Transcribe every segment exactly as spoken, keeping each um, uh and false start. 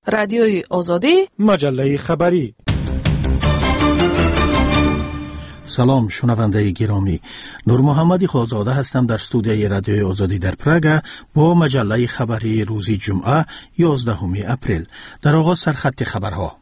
رادیوی آزادی، مجله خبری. سلام شنونده گرامی، نور محمدی خالزاده هستم در استودیوی رادیوی آزادی در پراگ با مجله خبری روز جمعه یازدهم اپریل. در آغاز سرخط خبرها.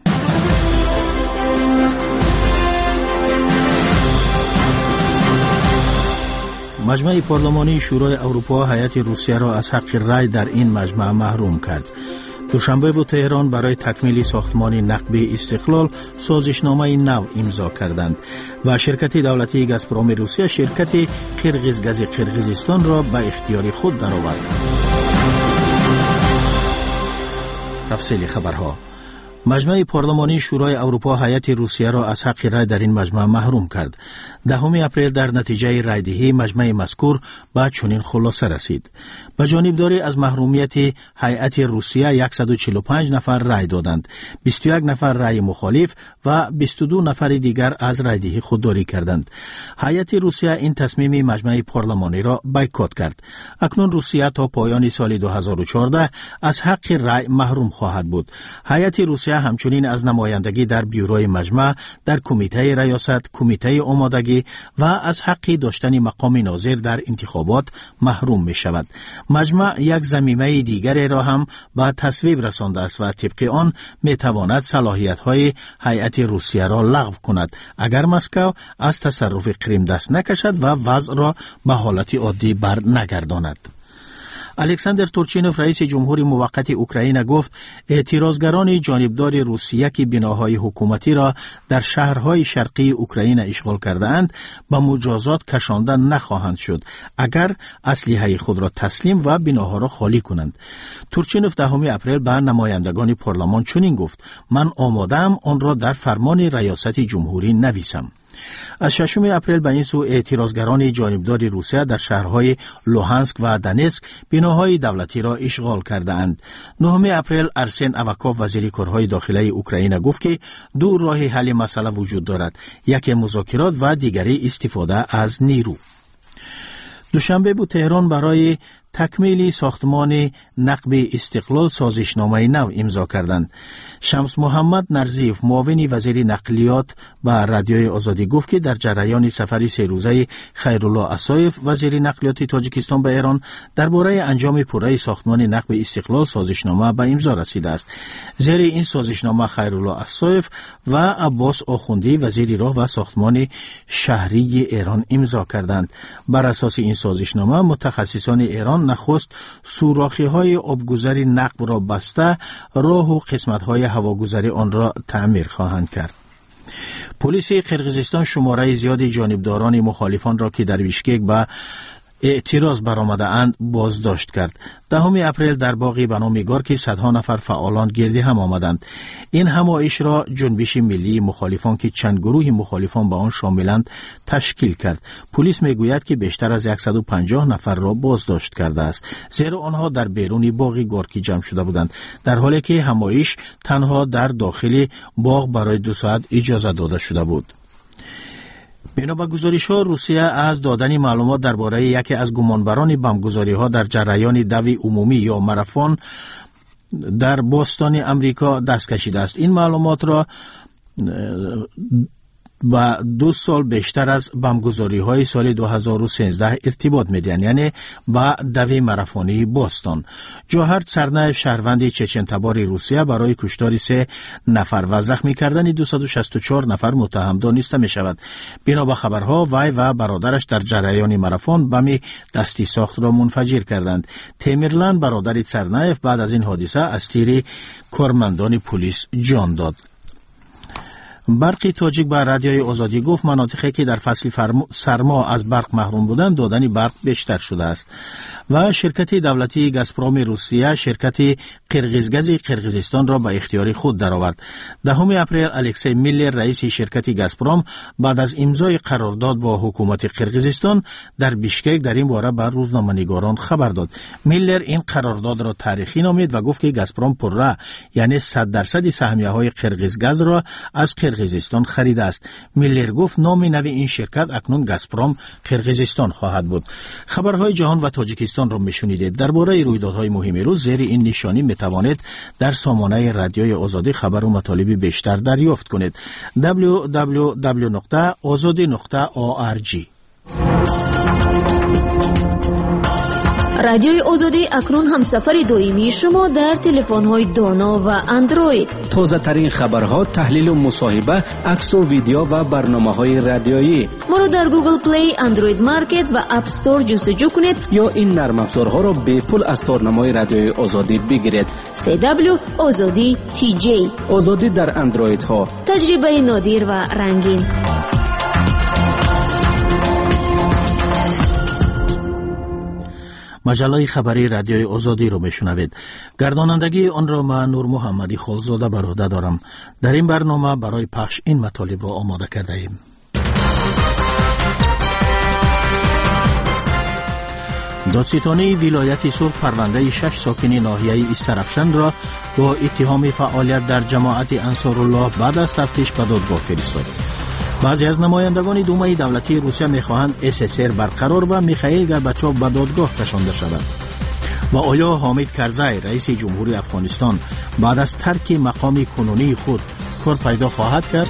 مجمع پارلمانی شورای اروپا هیئت روسیه را از حق رای در این مجمع محروم کرد. دوشنبه و تهران برای تکمیل ساختمان نقب استقلال سازشنامه نو امضا کردند و شرکت دولتی گازپروم روسیه شرکت قرغیزگاز قرغیزستان را به اختیار خود درآورد. تفصیل خبرها. مجمع پارلمانی شورای اروپا هیئت روسیه را از حق رای در این مجمع محروم کرد. دهم اپریل در نتیجه رایدهی مجمع مذکور به چنین خلاصه رسید. به جانبداری از محرومیت هیئت روسیه صد و چهل و پنج نفر رای دادند. بیست و یک نفر رای مخالف و بیست و دو نفر دیگر از رایدهی خودداری کردند. هیئت روسیه این تصمیم مجمع پارلمانی را بایکوت کرد. اکنون روسیه تا پایان سال دو هزار و چهارده از حق رای محروم خواهد بود. هیئت روسیه همچنین از نمایندگی در بیوروی مجمع، در کمیته ریاست، کمیته آمادگی و از حق داشتن مقام ناظر در انتخابات محروم می شود. مجمع یک ضمیمه دیگر را هم به تصویب رسانده است و طبق آن می تواند صلاحیت های هیئت روسیه را لغو کند اگر مسکو از تصرف کریم دست نکشد و وضع را به حالت عادی بر نگرداند. الکساندر تورچینوف رئیس جمهوری موقت اوکراین گفت اعتراضگران جانبدار روسیه که بناهای حکومتی را در شهرهای شرقی اوکراین اشغال کرده اند به مجازات کشانده نخواهند شد اگر اسلحه خود را تسلیم و بناها را خالی کنند. تورچینوف دهم اپریل به نمایندگان پارلمان چنین گفت: من آماده‌ام آن را در فرمان ریاست جمهوری نویسم. از ششم اپریل به این سو اعتراضگران جانبدار روسیه در شهرهای لوهانسک و دونتسک بناهای دولتی را اشغال کرده اند. نهم اپریل ارسن اوکاف وزیر کارهای داخلی اوکراین گفت که دو راه حل مسئله وجود دارد، یک مذاکرات و دیگری استفاده از نیرو. دوشنبه بود تهران برای تکمیل ساختمان نقب استقلال سازشنامه نو امضا کردند. شمس محمد نرزیف معاون وزیر نقلیات به رادیوی آزادی گفت که در جریان سفر سه روزه خیرالله اسایف وزیر نقلیات تاجیکستان به ایران درباره انجام پروژه ساختمان نقب استقلال سازشنامه به امضا رسیده است. زیر این سازشنامه خیرالله اسایف و عباس آخوندی وزیر راه و ساختمان شهری ایران امضا کردند. بر اساس این سازشنامه متخصصان ایران نخست سوراخی های آبگذری نقب را بسته راه و قسمت های هواگذری آن را تعمیر خواهند کرد. پلیس قرغیزستان شماره زیادی جانبداران مخالفان را که در بیشکک به اعتراض برآمده اند بازداشت کرد. دهم اپریل در باغی به نام گورکی صدها نفر فعالان گردی هم آمدند. این همایش را جنبش ملی مخالفان که چند گروه مخالفان به آن شاملند تشکیل کرد. پلیس میگوید که بیشتر از صد و پنجاه نفر را بازداشت کرده است، زیرا آنها در بیرون باغ گورکی جمع شده بودند، در حالی که همایش تنها در داخل باغ برای دو ساعت اجازه داده شده بود. بنا به گزارش‌ها روسیه از دادن معلومات درباره یکی از گمانبران بمبگذاری‌ها در جریان دوی عمومی یا ماراتون در باستان امریکا دست کشیده است. این معلومات را و دو سال بیشتر از بمبگذاری های سال دو هزار و سیزده ارتباط میدن، یعنی با دوی ماراتونی باستان. جوهر سرنایب شهروند چچن تبار روسیه برای کشتار سه نفر و زخمی کردن دویست و شصت و چهار نفر متهم دانسته می شود. بنا به خبرها وی و برادرش در جریان ماراتون بم دستی ساخت را منفجر کردند. تیمرلند برادر سرنایب بعد از این حادثه از تیر کارمندان پلیس جان داد. برق تاجیک به رادیوی آزادی گفت مناطقی که در فصل سرما از برق محروم بودند دادن برق بیشتر شده است و شرکت دولتی گازپروم روسیه شرکت قرغیزگاز قرغیزستان را به اختیار خود درآورد. دهم اپریل الکسی میلر رئیس شرکت گازپروم بعد از امضای قرارداد با حکومت قرغیزستان در بیشکک در این باره بر روزنامه‌نگاران خبر داد. میلر این قرارداد را تاریخی نامید و گفت که گازپروم پرره یعنی صد درصد سهمیه‌های قرغیزگاز را از قرغیز قرقیزستان خریده است. میلر گفت نام نو این شرکت اکنون گازپروم قرقیزستان خواهد بود. خبرهای جهان و تاجیکستان را میشنیدید. درباره رویدادهای مهم روز زیر این نشانی میتوانید در سامانه رادیوی آزادی خبر و مطالب بیشتر دریافت کنید. دبلیو دبلیو دبلیو نقطه آزادی نقطه او آر جی. رادیوی آزادی اکنون هم سفر دائمی شما در تلفن‌های دانا و اندروید. تازه ترین خبرها، تحلیل و مصاحبه، عکس و ویدیو و برنامه‌های رادیویی. ما رو در گوگل پلی، اندروید مارکت و اپ استور جستجو کنید یا این نرم افزارها را به پول از تارنمای رادیوی آزادی بگیرید. سی دبلیو آزادی تی جی. آزادی در اندروید ها. تجربه نادر و رنگین. مجله خبری رادیوی آزادی رو میشنوید. گردانندگی آن را من نور محمدی خالزاده بر عهده دارم. در این برنامه برای پخش این مطالب را آماده کرده ایم. دادستانی ولایت سرخ پرونده شش ساکن ناحیه استرفشن را با اتهام فعالیت در جماعت انصارالله بعد از تفتیش به دادگاه فرستاد. بعضی از نمایندگان دومه دولتی روسیه می‌خواهند اس اس ار برقرار و میخائیل گورباچوف به دادگاه کشانده شود. و آیا حامد کرزی رئیس جمهوری افغانستان بعد از ترک مقام کنونی خود کار پیدا خواهد کرد؟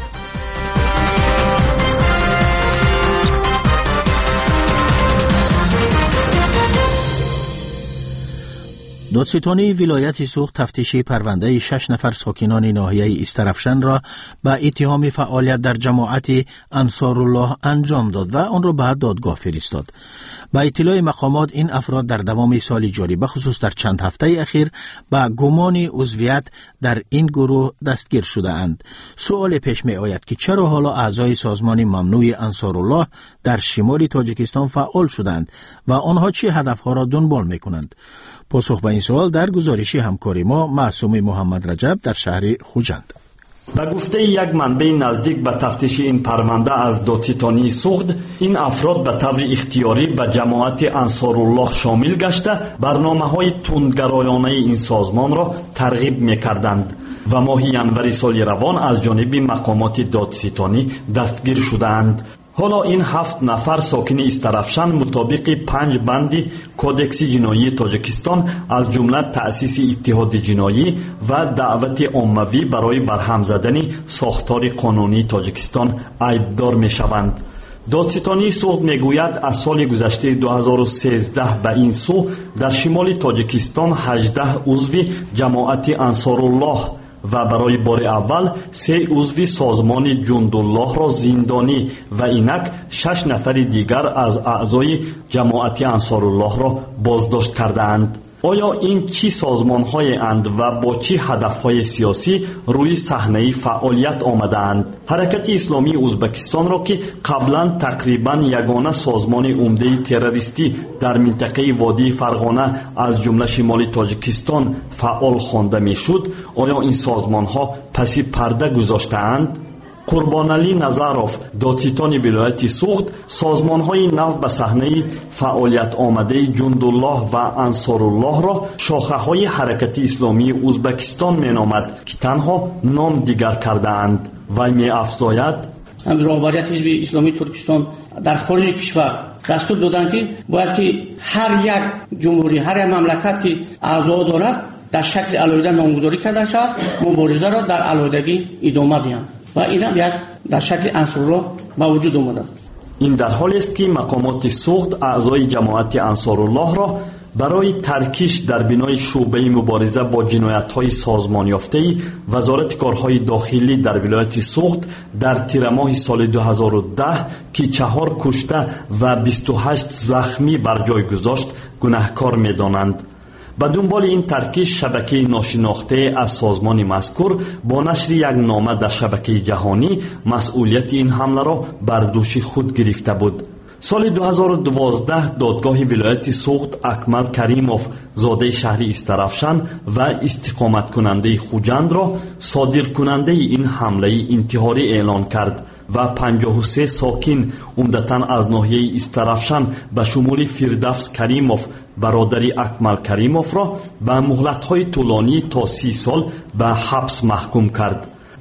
دادستانی ولایت سوخت تفتیش پرونده شش نفر ساکنان ناحیه استرفشن را به اتهام فعالیت در جماعت انصارالله انجام داد و آن را به دادگاه فرستاد. با اطلاع مقامات این افراد در دوام سال جاری به خصوص در چند هفته اخیر با گمان عضویت در این گروه دستگیر شده اند. سوال پیش می آید که چرا حالا اعضای سازمان ممنوع انصارالله در شمال تاجیکستان فعال شدند و آنها چه هدفها را دنبال می کنند؟ پاسخ به این سوال در گزارشی همکاری ما معصوم محمد رجب در شهر خوجند. به گفته یک منبع نزدیک به تفتیش این پرونده از دادستانی سوخت، این افراد به طور اختیاری به جماعت انصارالله شامل گشته برنامه‌های تندگرایانه این سازمان را ترغیب می‌کردند و ماه ینوری سال روان از جانب مقامات دادستانی دستگیر شدند. حالا این هفت نفر ساکن استرفشن مطابق پنج بند کودکس جنایی تاجیکستان از جمله تأسیس اتحاد جنایی و دعوت عمومی برای برهم زدن ساختار قانونی تاجیکستان عیبدار می شوند. دادستانی سوخت میگوید از سال گذشته دو هزار و سیزده به این سو در شمال تاجیکستان هجده عضو جماعت انصارالله و برای بار اول سه عضو سازمان جندالله را زندانی و اینک شش نفر دیگر از اعضای جماعت انصارالله را بازداشت کردند. آیا این چی سازمان‌های اند و با چی هدف‌های سیاسی روی صحنه فعالیت آمدند؟ حرکت اسلامی ازبکستان را که قبلا تقریبا یگانه سازمان عمده تروریستی در منطقه وادی فرغانه از جمله شمال تاجیکستان فعال خوانده میشد، آیا این سازمان‌ها پس پرده گذاشته‌اند؟ قربانعلی نظروف دادستان ولایت سوخت سازمان‌های نو به صحنه فعالیت آمده جندالله و انصارالله را شاخه‌های حرکت اسلامی ازبکستان می‌نامد که تنها نام دیگر کرده‌اند و می‌افزاید رهبریت حزب اسلامی ترکستان در خارج کشور دستور دادند که باید که هر یک جمهوری، هر یک مملکت که اعضا دارد در شکل علایده نامگذاری کرده شود، مبارزه را در علایدگی ادامه دهند و این هم یک در شکل انصارالله به وجود آمده است. این در حالی است که مقامات سوخت اعضای جماعت انصارالله را برای ترکیش در بنای شعبه مبارزه با جنایت‌های سازمان یافته وزارت کارهای داخلی در ولایت سوخت در تیر ماه سال دو هزار و ده که چهار کشته و بیست و هشت زخمی بر جای گذاشت گناهکار می‌دانند. به دنبال این ترکیش شبکه ناشناخته از سازمان مذکور با نشر یک نامه در شبکه جهانی مسئولیت این حمله را بر دوش خود گرفته بود. سال دو هزار و دوازده دادگاه ولایت سوخت اکمل کریموف زاده شهر استرفشن و استقامت کننده خوجند را صادر کننده این حمله انتحاری اعلان کرد و پنجاه و سه ساکن عمدتاً از ناحیه استرفشن به شمول فردوس کریموف برادری اکمل کریموف را به مهلت‌های طولانی تا سی سال به حبس محکوم کرد.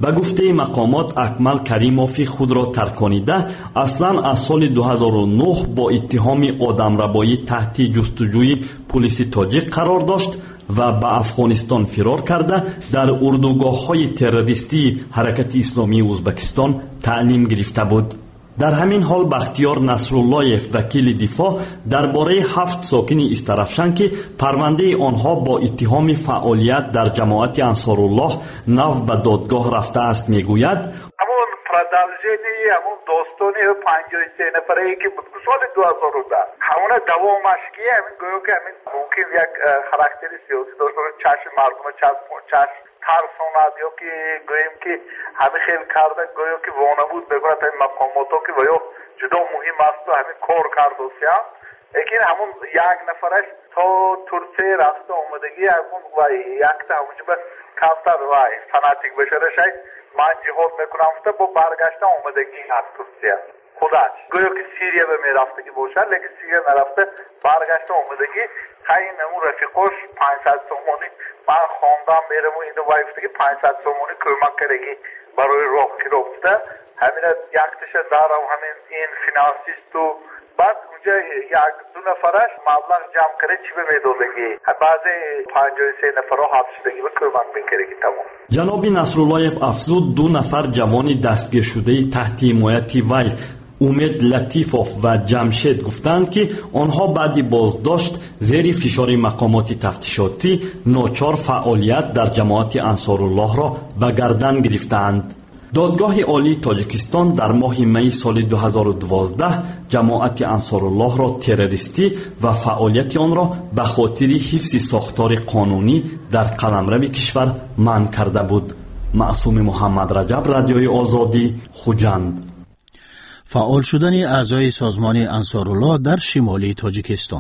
به گفته مقامات اکمل کریموف خود را ترکانیده اصلا از سال دو هزار و نه با اتهام آدمربایی تحت جستجوی پلیس تاجیک قرار داشت و به افغانستان فرار کرده در اردوگاه‌های تروریستی حرکت اسلامی ازبکستان تعلیم گرفته بود. در همین حال بختیار نصراللهیف وکیل دفاع درباره هفت ساکن استرافشن که پرونده آنها با اتهام فعالیت در جماعت انصارالله نو به دادگاه رفته است میگوید: همون پردازجنی همون دوستانی پنجاه و سه نفره ای که بود سال دو هزار و ده همون دوامش که همین گویا که همین ممکن یک خراکتری سیاسی داشت چشم مردم چشم چشم ترساند یا که گویم که همه خیلی کرده گویا که وانه بود بگوید همین مقامات ها که ویا جدا مهم است و همین کار کرد و سیام لیکن همون یک نفرش تا ترسیه رفته آمدگی همون و یک تا همونجا به کفتر و فناتیک بشره شاید من جهاد میکنم فتا با برگشته آمدگی از ترسیه خودش گویا که سیریه به میرفته که باشد لیکن سیریه نرفته برگشته آمدگی خیلی نمون رفیقوش پانصد تومانی من خواندم میرم و اینو وایفته که پانصد تومانی کمک کردگی برای راه گرفته همین یک تشه دارم همین این فینانسیست و بعد اونجا یک دو نفرش مبلغ جمع کرده چی به میدادگی بعضی پنجاه و سه نفر ها حبس شدگی به کمک میکردگی تمام. جناب نصراللهیف افزود دو نفر جوان دستگیر شده تحت حمایت وی امید لطیفوف و جمشید گفتند که آنها بعد بازداشت زیر فشار مقامات تفتیشاتی ناچار فعالیت در جماعت انصارالله را به گردن گرفتند. دادگاه عالی تاجیکستان در ماه می سال دو هزار و دوازده جماعت انصارالله را تروریستی و فعالیت آن را به خاطر حفظ ساختار قانونی در قلمرو کشور منع کرده بود. معصوم محمد رجب، رادیوی آزادی، خوجند. فعال شدن اعضای سازمان انصارالله در شمالی تاجیکستان.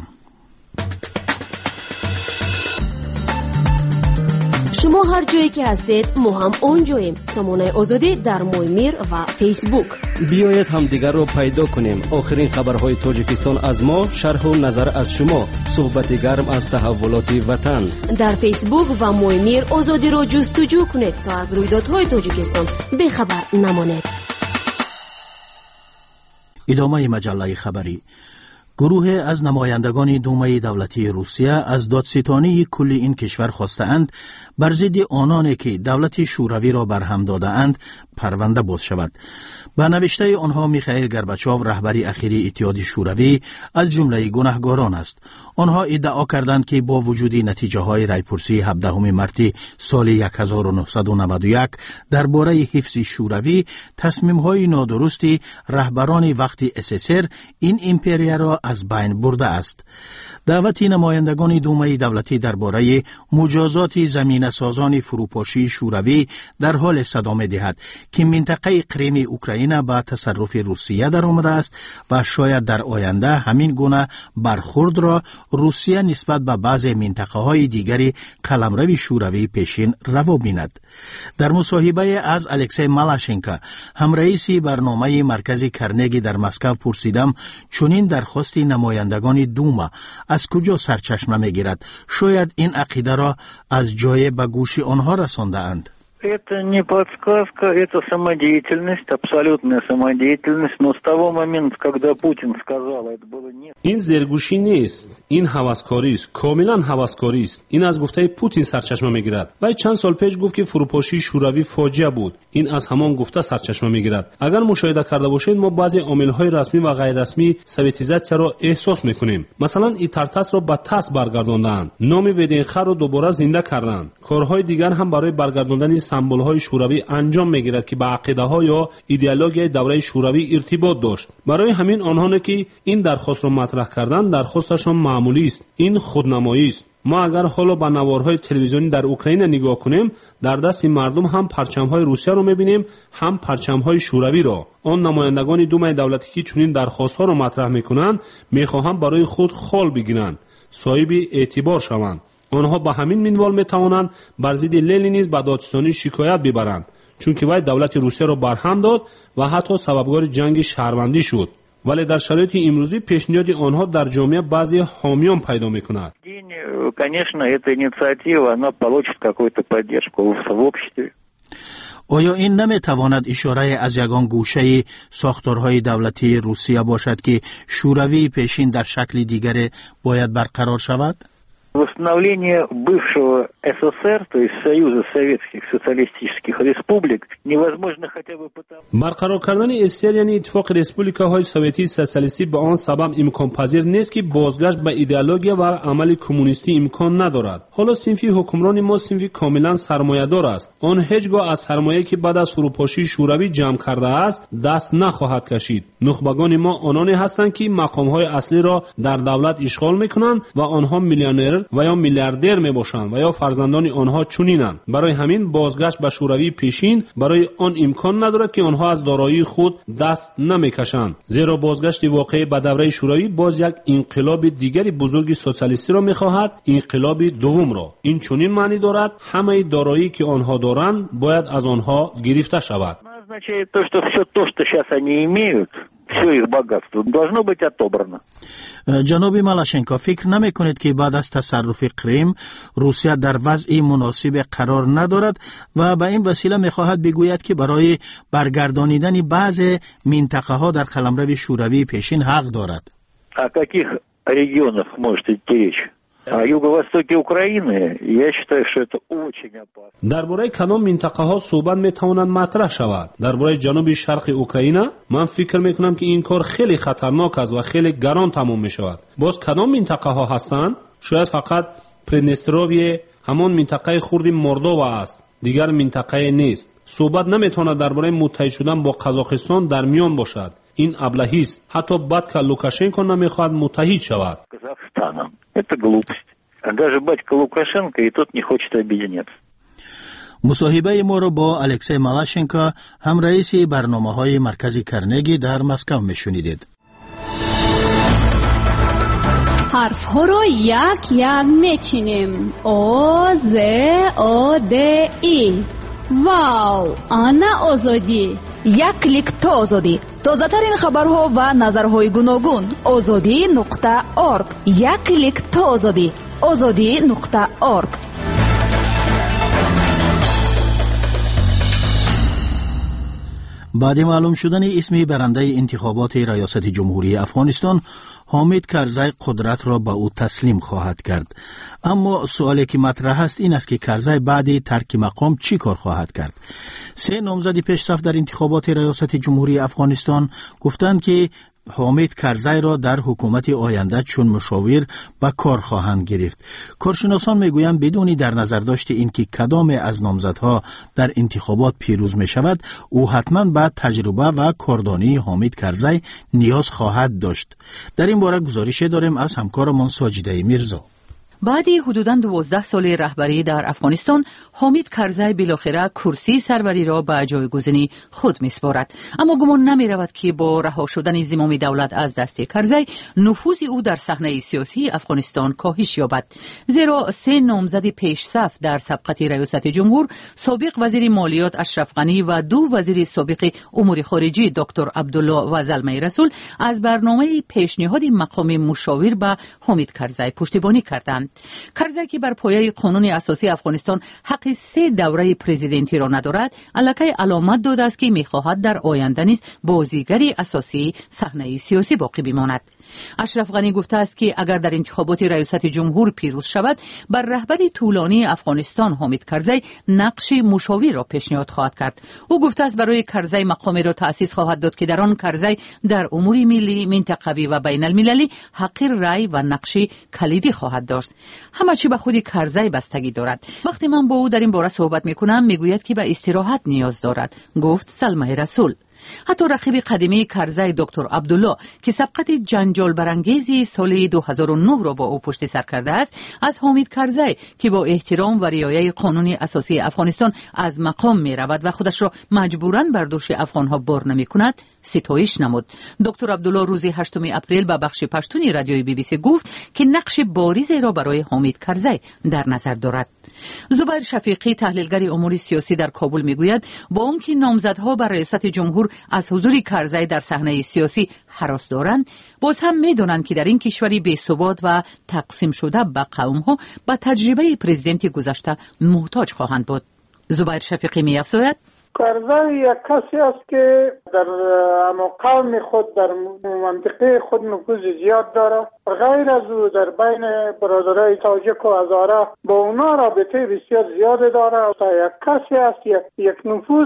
شما هر جایی که هستید ما هم اونجاییم. سامانه آزادی در مویمیر و فیسبوک. بیایید هم دیگر رو پیدا کنیم. آخرین خبرهای تاجیکستان از ما، شرح و نظر از شما، صحبت گرم از تحولات وطن. در فیسبوک و مویمیر آزادی رو جستجو کنید تا از رویدادهای تاجیکستان بخبر نمانید. ادامه مجله خبری. گروه از نمایندگان دومه دولتی روسیه از دادستانی کل این کشور خواستند بر ضد آنانی که دولت شوروی را برهم داده‌اند پرونده باز شود. به نوشته آنها میخائیل گورباچوف رهبری اخیر اتحاد شوروی از جمله گناهکاران است. آنها ادعا کردند که با وجود نتیجه های رایپرسی هفدهم مارس سال هزار و نهصد و نود و یک درباره حفظ شوروی تصمیم های نادرستی رهبران وقت اس اس ار این امپریا را از بین برده است. دعوت نمایندگان دومه دولتی درباره مجازات زمینه سازان فروپاشی شوروی در حال صدامه دهد که منطقه کریم اوکراین به تصرف روسیه در آمده است و شاید در آینده همین گونه برخورد را روسیه نسبت به بعضی منطقه های دیگری قلمرو شوروی پیشین روا بیند. در مصاحبه از الکسی مالاشنکا همرئیس برنامه مرکز کرنگی در مسکو پرسیدم چنین درخواست نمایندگان دوما از کجا سرچشمه میگیرد؟ شاید این عقیده را از جای به گوش آنها رسانده اند. Это не подсказка, это самодеятельность, абсолютная самодеятельность, но с того момента, когда Путин сказал, это было нет. این زرگوشی نیست، این هوسکاری است، کاملا هوسکاری است. این از گفته پوتین سرچشمه میگیرد. ولی چند سال پیش گفت که فروپاشی شوروی فاجعه بود. این از همان گفته سرچشمه میگیرد. اگر مشاهده کرده باشید ما بعضی عامل‌های رسمی و غیر رسمی سویتیزاسیون را احساس میکنیم. مثلا ایترتاس را به تاس برگرداندند. نام ودینخر را دوباره زنده کردند. کارهای دیگر هم برای برگرداندن سمبول‌های شوروی انجام می‌گیرد که به عقیده‌ها یا ایدئولوژی دوره شوروی ارتباط داشت. برای همین آنها که این درخواست را مطرح کردند درخواستشان معمولی است. این خودنمایی است. ما اگر حالا به نوارهای تلویزیونی در اوکراین نگاه کنیم در دست مردم هم پرچم‌های روسیه را می‌بینیم هم پرچم‌های شوروی را. آن نمایندگان دومه دولتی که چنین درخواست‌ها را مطرح می‌کنند می‌خواهند برای خود خال بگیرند، صاحب اعتبار شوند. آنها به همین منوال میتوانند بر ضد لنینیسم به دادستانی شکایت ببرند چون که وی دولت روسیه را برهم داد و حتی سببگار جنگ شهروندی شد. ولی در شرایط امروزی پیشنهاد آنها در جامعه بعضی حامیان پیدا میکند. Конечно, эта инициатива, она получит какую-то поддержку в обществе. آیا این نمیتواند اشاره از یگان گوشه ساختارهای دولتی روسیه باشد که شوروی پیشین در شکل دیگر باید برقرار شود؟ Восстановление бывшего СССР, то есть Союза Советских Социалистических Республик, невозможно хотя бы потому... برقرار کردن اسر یعنی اتفاق ریسپوبلیکاهای سوویتی سوسیالیستی به آن سبب امکان پذیر نیست که بازگشت به ایدئولوژی و عمل کمونیستی امکان ندارد. حالا صنفی حکمران ما صنفی کاملا سرمایه‌دار است. آن هیچگاه از سرمایه‌ای که بعد از فروپاشی شوروی جمع کرده است دست نخواهد کشید. نخبگان ما آنانی هستند که مقام‌های اصلی را در دولت اشغال می‌کنند و آنها میلیونر و یا میلیاردر میباشند و یا فرزندان آنها چنینند. برای همین بازگشت به شوروی پیشین برای آن امکان ندارد که آنها از دارایی خود دست نمیکشند، زیرا بازگشت واقعی به دوره شوروی باز یک انقلاب دیگری بزرگ سوسیالیستی را میخواهد، انقلاب دوم را. این چنین معنی دارد همه دارایی که آنها دارند باید از آنها گرفته شود. означает то, что все то, что сейчас они имеют, все их богатство должно быть отобрано. جناب مالاشنکو، فکر نمی کنید که بعد از تصرف کریم روسیه در وضع مناسب قرار ندارد و به این وسیله می خواهد بگوید که برای برگردانیدن بعض منطقه ها در قلمرو شوروی پیشین حق دارد؟ О каких регионах может идти речь? А юго-востоке Украины, я считаю, что это очень опасно. درباره کدام منطقه ها صحبت میتواند مطرح شود؟ درباره جنوب شرق اوکراین من فکر میکنم که این کار خیلی خطرناک است و خیلی گران تمام میشود. باز کدام منطقه ها هستند؟ شاید فقط پرنستروی همان منطقه خرد مولدووا است، دیگر منطقه نیست. صحبت نمیتواند درباره متحد شدن با قزاقستان در میان باشد. این ابلهی است. حتی بعد که لوکاشنکو نمیخواهد متحد شود. Казахстаном. Это глупость. А даже батька Лукашенко и тот не хочет объединяться. مصاحبه ما را با الکسی مالاشنکو، هم رئیس برنامه‌های مرکز کرنگی در مسکو میشنیدید. حرف ها را یک یک میچینیم. او ز او د ای. واو، آنا آزادی. یک کلیک تا آزادی. تازه ترین خبرها و نظرهای گوناگون. آزادی نقطه اورگ. یک کلیک تا آزادی. آزادی نقطه اورگ. بعد معلوم شدن اسم برنده انتخابات ریاست جمهوری افغانستان، حامد کرزی قدرت را به او تسلیم خواهد کرد. اما سوالی که مطرح است این است که کرزی بعد ترک مقام چی کار خواهد کرد؟ سه نامزد پیشرفت در انتخابات ریاست جمهوری افغانستان گفتند که حامد کرزی را در حکومت آینده چون مشاور به کار خواهند گرفت. کارشناسان میگویند بدون در نظر داشت اینکه کدام از نامزدها در انتخابات پیروز می شود، او حتما به تجربه و کاردانی حامد کرزی نیاز خواهد داشت. در این باره گزارش داریم از همکارمان ساجده میرزا. بعد حدوداً دوازده سال رهبری در افغانستان، حامد کرزی بالاخره کرسی سروری را به جایگزینی خود می‌سپارد. اما گمان نمی‌رود که با رها شدن زمام دولت از دست کرزی، نفوذ او در صحنه سیاسی افغانستان کاهش یابد. زیرا سه نامزد پیش صف در سبقت ریاست جمهور، سابق وزیر مالیات اشرف غنی و دو وزیر سابق امور خارجه دکتر عبدالله و زلمه رسول از برنامه پیشنهاد مقام مشاور به حامد کرزی پشتیبانی کردند. کرزی که بر پایه قانون اساسی افغانستان حق سه دوره پرزیدنتی را ندارد، الکی علامت داده است که می‌خواهد در آینده نیز بازیگری اساسی صحنه سیاسی باقی بماند. اشرف غنی گفته است که اگر در انتخابات ریاست جمهور پیروز شود، بر رهبری طولانی افغانستان حامد کرزی نقش مشاور را پیشنهاد خواهد کرد. او گفته است برای کرزی مقامی را تأسیس خواهد داد که در آن کرزی در امور ملی، منطقوی و بین المللی حق رأی و نقش کلیدی خواهد داشت. همه چی به خود کرزی بستگی دارد. وقتی من با او در این باره صحبت میکنم میگوید که به استراحت نیاز دارد، گفت زلمه رسول. حتی رقیب قدیمی کرزی دکتر عبدالله که سبقت جنجال برانگیزی سال دو هزار و نه را با او پشت سر کرده است، از حامد کرزی که با احترام و رعایت قانون اساسی افغانستان از مقام می رود و خودش را مجبوراً بر دوش افغانها بار نمی کند ستایش نمود. دکتر عبدالله روز هشتم اپریل به بخش پشتونی رادیوی بی بی سی گفت که نقش بارزی را برای حامد کرزی در نظر دارد. زبیر شفیقی تحلیلگر امور سیاسی در کابل میگوید با آنکه نامزدها بر ریاست جمهور از حضور کرزی در صحنه سیاسی هراس دارند، باز هم میدانند که در این کشوری بی‌ثبات و تقسیم شده به قوم‌ها با تجربه پرزیدنت گذشته محتاج خواهند بود. زبیر شفیقی می‌افزاید: کرزی یک کسی است که در قوم خود در منطقه خود نفوذ زیاد داره. غیر از او در بین برادرای تاجک و هزاره با اونا رابطه بسیار زیاد داره. یک کسی است یک, یک نفوذ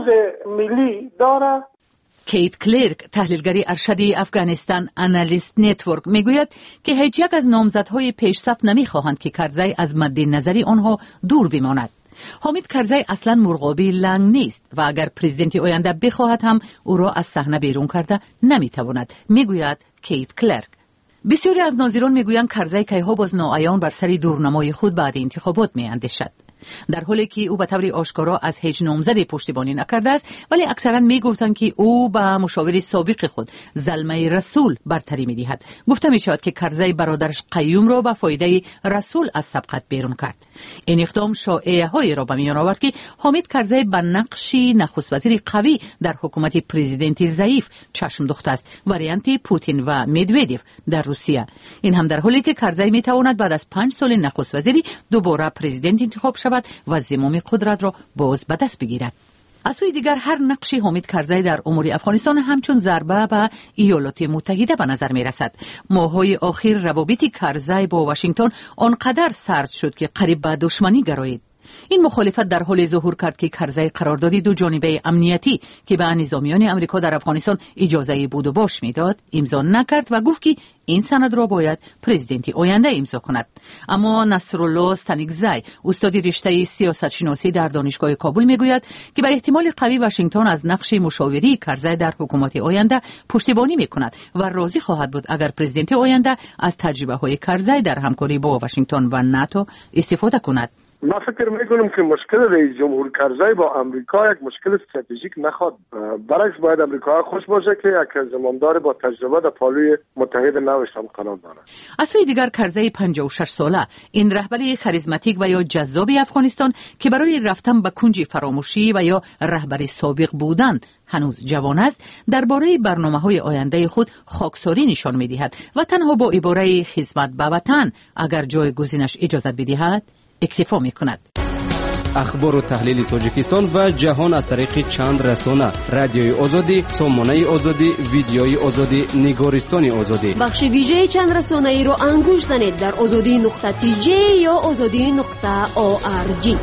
ملی داره. کیت کلرک، تحلیلگری ارشدی افغانستان انالیست نتورک، میگوید که هیچ یک از نامزدهای پیشصف نمیخواهند که کرزی از مد نظری آنها دور بماند. حامد کرزی اصلا مرغابی لنگ نیست و اگر پرزیدنت آینده بخواهد هم او را از صحنه بیرون کرده نمیتواند، میگوید کیت کلرک. بسیاری از ناظران میگویند کرزی کیها باز ناعیان بر سر دورنمای خود بعد انتخابات میاندیشد، در حالی که او به طور آشکارا از هیچ نامزدی پشتیبانی نکرده است، ولی اکثرا میگفتند که او به مشاور سابق خود زلمه رسول برتری میدهد. گفته می شود که کرزی برادرش قیوم را به فایده رسول از سبقت بیرون کرد. این اقدام شایعه های را به میان آورد که حامد کرزی به نقش نخست وزیر قوی در حکومت پرزیدنت ضعیف چشم دوخته است، واریانت پوتین و مدودیف در روسیه. این هم در حالی که کرزی میتواند بعد از پنج سال نخست وزیری دوباره پرزیدنت انتخاب شود و زمام قدرت را باز به دست بگیرد. از سوی دیگر هر نقشی حامد کرزی در امور افغانستان همچون ضربه به ایالات متحده به نظر می رسد. ماهای آخر روابط کرزی با واشنگتن آنقدر سرد شد که قریب به دشمنی گرایید. این مخالفت در حال ظهور کرد که کرزی قرارداد دو جانبه امنیتی که به نظامیان امریکا در افغانستان اجازه بود و باش میداد امضا نکرد و گفت که این سند را باید پرزیدنت آینده امضا کند. اما نصرالله ستانکزی، استاد رشته سیاست شناسی در دانشگاه کابل، میگوید که به احتمال قوی واشنگتن از نقش مشاوری کرزی در حکومت آینده پشتیبانی میکند و راضی خواهد بود اگر پرزیدنت آینده از تجربه های کرزی در همکاری با واشنگتن و ناتو استفاده کند. من فکر میکنم که مشکل رئیس جمهور کرزی با امریکا یک مشکل استراتژیک نخواد. برعکس باید امریکا خوش باشه که یک زمامدار با تجربه در پالوی متحد نوش هم قرار داره. از سوی دیگر کرزی پنجاه و شش ساله، این رهبر کاریزماتیک و یا جذاب افغانستان که برای رفتن به کنج فراموشی و یا رهبر سابق بودن هنوز جوان است، درباره برنامه‌های آینده خود خاکساری نشان می‌دهد و تنها با عباره خدمت به وطن اگر جایگزینش اجازه بدهد اکتفا می‌کند. اخبار و تحلیل تاجیکستان و جهان از طریق چند رسانه: رادیوی آزادی، سامانه آزادی، ویدیوی آزادی، نگارستان آزادی. بخش ویژه چند رسانه ای را انگوش زنید در آزادی نقطه تی جی یا آزادی نقطه او آر جی.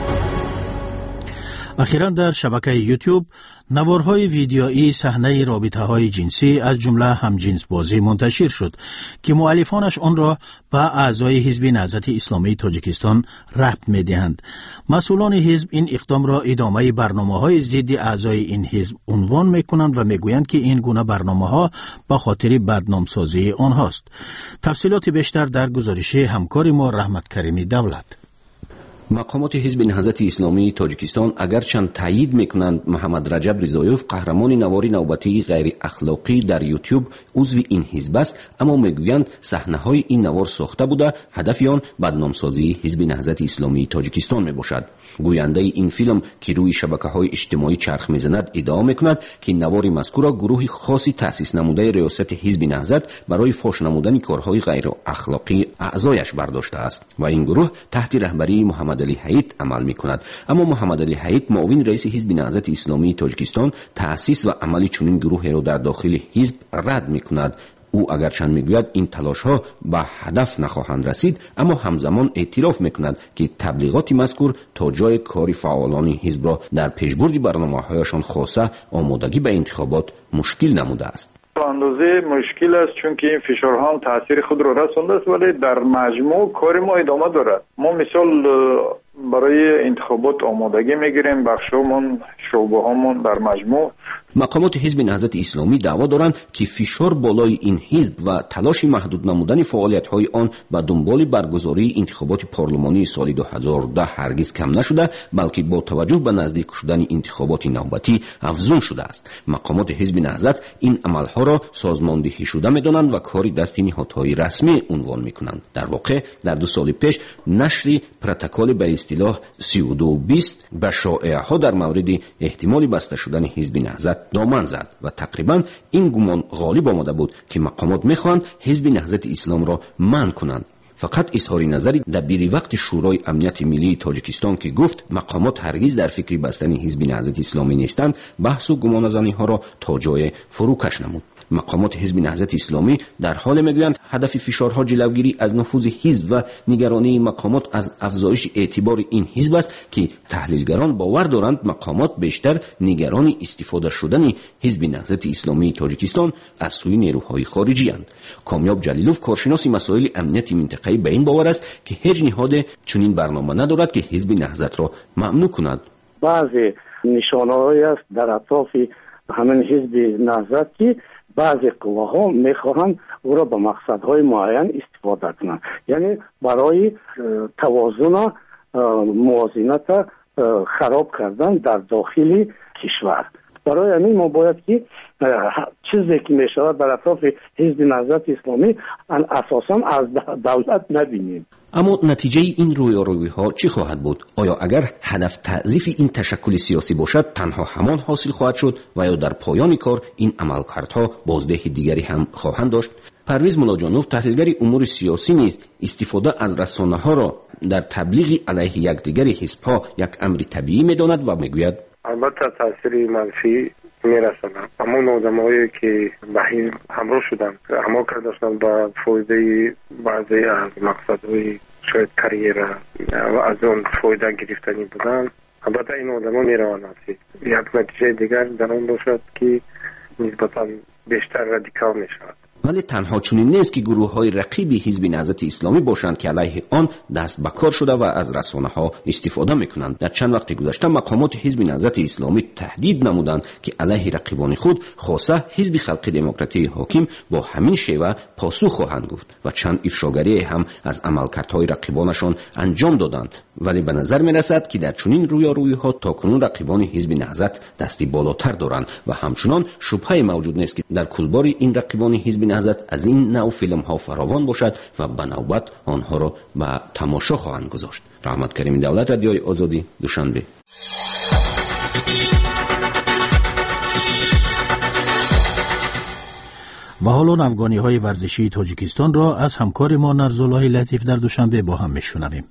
اخیراً در شبکه یوتیوب نوارهای ویدیویی صحنه رابطه‌های جنسی از جمله همجنس بازی منتشر شد که مؤلفانش آن را به اعضای حزب نهضت اسلامی تاجیکستان ربط می‌دهند. مسئولان حزب این اقدام را ادامه برنامه‌های ضد اعضای این حزب عنوان می‌کنند و می‌گویند که این گونه برنامه‌ها به خاطر بدنامسازی آنهاست. تفصیلات بیشتر در گزارش همکار ما رحمت کریمی دولت. مقامات حزب نهضت اسلامی تاجیکستان اگرچند تایید میکنند محمد رجب رضایوف قهرمان نوار نوبتی غیر اخلاقی در یوتیوب عضو این حزب است، اما میگویند صحنه‌های این نوار ساخته بوده هدف آن بدنامسازی حزب نهضت اسلامی تاجیکستان میباشد. گوینده این فیلم که روی شبکه‌های اجتماعی چرخ میزند ادعا میکند که نوار مذکور گروه خاصی تأسیس نموده ریاست حزب نهضت برای فاش نمودن کارهای غیر اخلاقی اعضایش برداشته است و این گروه تحت رهبری محمد علی حیط عمل میکند. اما محمد علی حیط، معاون رئیس حزب نهضت اسلامی تاجیکستان، تأسیس و عمل چنین گروهی را در داخل حزب رد میکند. او اگرچند میگوید این تلاش‌ها به هدف نخواهند رسید، اما همزمان اعتراف میکند که تبلیغات مذکور تا جای کار فعالان حزب را در پیشبرد برنامه‌هایشان خاصه آمادگی به انتخابات مشکل نموده است. اندازه مشکل است چون که این فشارها هم تاثیر خود را رسانده است، ولی در مجموع کار ما ادامه دارد. ما مثال برای انتخابات آمادگی میگیریم، بخشمون شعبه هامون در مجموع. مقامات حزب نهضت اسلامی دعوا دارند که فشار بالای این حزب و تلاش محدود نمودن فعالیت‌های آن به دنبال برگزاری انتخابات پارلمانی سال دو هزار و ده هرگز کم نشده، بلکه با توجه به نزدیک شدن انتخابات نوبتی افزون شده است. مقامات حزب نهضت این عملها را سازماندهی شده می‌دانند و کار دست نهادهای رسمی عنوان می‌کنند. در واقع در دو سال پیش نشر پروتکل به اصطلاح سی و دو بیست به شایعه‌ها در مورد احتمال بسته شدن حزب نهضت دامن زد و تقریبا این گمان غالب آمده بود که مقامات می‌خواهند حزب نهضت اسلام را منع کنند. فقط اظهار نظری دبیر وقت شورای امنیت ملی تاجیکستان که گفت مقامات هرگز در فکر بستن حزب نهضت اسلامی نیستند، بحث و گمانه‌زنی ها را تا جای فروکش نمود. مقامات حزب نهضت اسلامی در حال میگویند هدف فشارها جلوگیری از نفوذ حزب و نگرانی مقامات از افزایش اعتبار این حزب است که تحلیلگران باور دارند مقامات بیشتر نگران استفاده شدن حزب نهضت اسلامی تاجیکستان از سوی نیروهای خارجی اند. کامیاب جلیلوف کارشناس مسائل امنیت منطقه‌ای به این باور است که هیچ نهاد چنین برنامه ندارد که حزب نهضت را ممنوع کند. بعضی نشانه‌هایی است در اطراف همین حزب نهضت که بعضی قواها میخواهند او را به مقصدهای معین استفاده کنند، یعنی برای توازن موازنت خراب کردن در داخل کشور. برای همین ما باید که چیزی که میشود در اطراف حزب نهضت اسلامی اساسا از دولت نبینیم. اما نتیجه این رویارویی ها چی خواهد بود؟ آیا اگر هدف تعزیف این تشکل سیاسی باشد تنها همان حاصل خواهد شد و یا در پایان کار این عملکردها بازده دیگری هم خواهند داشت؟ پرویز ملاجانوف تحلیلگر امور سیاسی نیز استفاده از رسانه ها را در تبلیغ علیه یکدیگر حزب ها یک امر طبیعی می‌داند و میگوید البته تاثیر منفی میرساند. اما آدمایی که به حزب همراه شدند اما کردن به فایده بعضی از مقصدهای شاید کاریره و از اون فایده گرفتنی بودند، البته این آدما میروند. یک نتیجه دیگر در اون باشد که نسبتا بیشتر رادیکال میشود. ولی تنها چنین نیست که گروه های رقیب حزب نهضت اسلامی باشند که علیه آن دست به کار شده و از رسانه ها استفاده میکنند. در چند وقت گذشته مقامات حزب نهضت اسلامی تهدید نمودند که علیه رقیبان خود خاصه حزب خلق دموکراتی حاکم با همین شیوه پاسخ خواهند گفت و چند افشاگری هم از عملکردهای رقیبانشان انجام دادند. ولی به نظر میرسد که در چنین رویارویی ها تاکنون رقیبان حزب نهضت دستی بالاتر دارند و همچنان شبهه موجود نیست که در کولبار این رقیبان حزب نهضت از این نوع فیلم ها فراوان باشد و به نوبت آنها را به تماشا خواهند گذاشت. رحمت کریم دولت، رادیوی آزادی، دوشنبه. و حالا افغانی های ورزشی تاجیکستان را از همکار ما نرزالله لطیف در دوشنبه با هم میشنویم.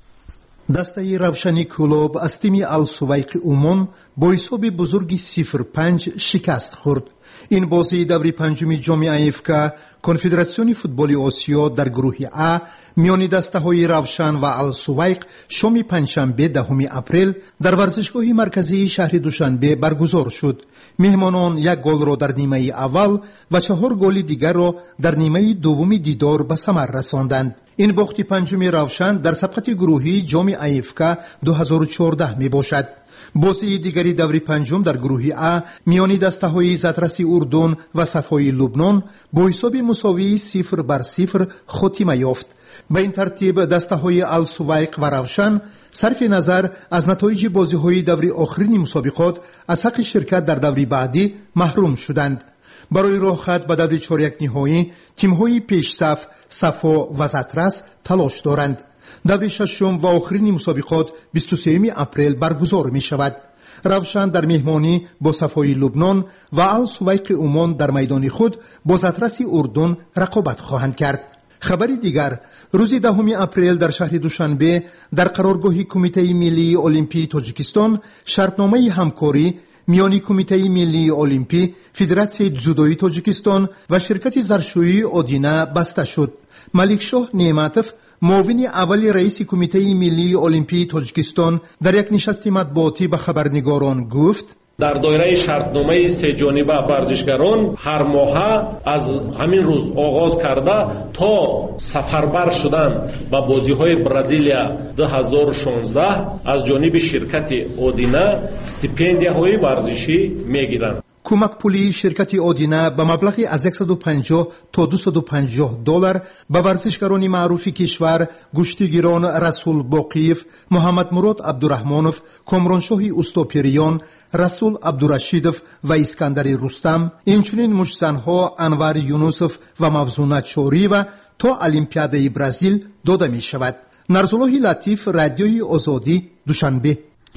دسته روشنی کلوب از تیم السویق اومان با حساب بزرگی صفر پنج شکست خورد. این بازی دوری پنجمی جام افک کنفدراسیون فوتبال آسیا در گروه ا میان دسته های روشن و السویق شام پنجشنبه دهم اپریل در ورزشگاه مرکزی شهر دوشنبه برگزار شد. مهمانان یک گل را در نیمه اول و چهار گل دیگر را در نیمه دوم دیدار به ثمر رساندند. این باخت پنجمی روشن در سبقت گروهی جام افک دو هزار و چهارده می باشد. بازی دیگری دوری پنجم در گروه ا میان دسته های زدرسی اردن و صفای لبنان با حساب مساوی صفر بر صفر خاتمه یافت. به این ترتیب دسته های السویق و روشن صرف نظر از نتایج بازی های دوری آخرین مسابقات از حق شرکت در دوری بعدی محروم شدند. برای راه خط به دوری چهارک نهایی تیم های پیش صف صفا و زدرس تلاش دارند. دوری ششم و آخرین مسابقات بیست و سوم اپریل برگزار می شود. روشن در مهمانی با صفای لبنان و السویق عمان در میدان خود با زدرس اردن رقابت خواهند کرد. خبری دیگر، روز دهم اپریل در شهر دوشنبه در قرارگاه کمیته ملی المپی تاجیکستان شرطنامه همکاری میان کمیته ملی المپی، فدراسیون جودوی تاجیکستان و شرکت زرشویی اودینا بسته شد. ملک شاه نعمتوف معاون اول رئیس کمیته ملی المپی تاجیکستان در یک نشست مطبوعاتی به خبرنگاران گفت در دایره شرطنامه سه جانبه ورزشکاران هر ماه از همین روز آغاز کرده تا سفربر شدن و بازی‌های برزیلیا دو هزار و شانزده از جانب شرکت اودینا استیپندیاهای ورزشی میگیرند. کمک پولی شرکت اودینا به مبلغی از صد و پنجاه تا دویست و پنجاه دلار به ورزشکاران معروف کشور گشتیگیران رسول باقیف، محمد مراد عبدالرحمنوف، کامرانشاه استوپیریان، رسول عبدالرشیدوف و اسکندر رستم، اینچنین مشزنها انور یونوسف و موزونه چوری و تا المپیادای برزیل داده می شود. نرزالله لطیف، رادیوی آزادی، دوشنبه.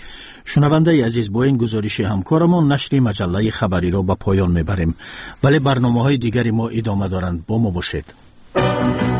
شنونده عزیز، با این گزارش همکارمون نشر مجله خبری را به پایان میبریم، ولی برنامه های دیگری ما ادامه دارند. با ما باشید.